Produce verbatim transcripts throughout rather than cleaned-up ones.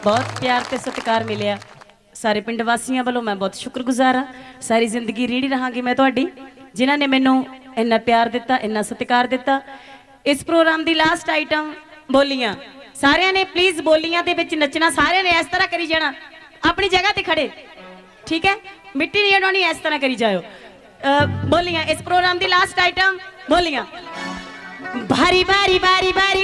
बहुत प्यार ते सत्कार मिलिया सारे पिंड वासियों वालों मैं बहुत शुक्रगुजार हाँ। सारी जिंदगी रीढ़ी रहांगी मैं तुहाडी जिन्हां ने मैनू इन्ना प्यार दिता इन्ना सत्कार दिता। इस प्रोग्राम की लास्ट आइटम बोलियां सारियां ने प्लीज बोलियां दे विच नचना सारियां ने इस तरह करी जाना अपनी जगह ते खड़े ठीक है मिट्टी नहीं उड़ानी इस तरह करी जाओ। बोलियां इस प्रोग्राम की लास्ट आइटम बोलियां बारी बारी बारी बारी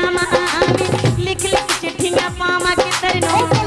ਜਾਵਾਂ ਵੇ, ਲਿਖ ਲਿਖ ਚਿੱਠੀਆਂ ਪਾਵਾਂ ਕਿੱਧਰ ਨੂੰ।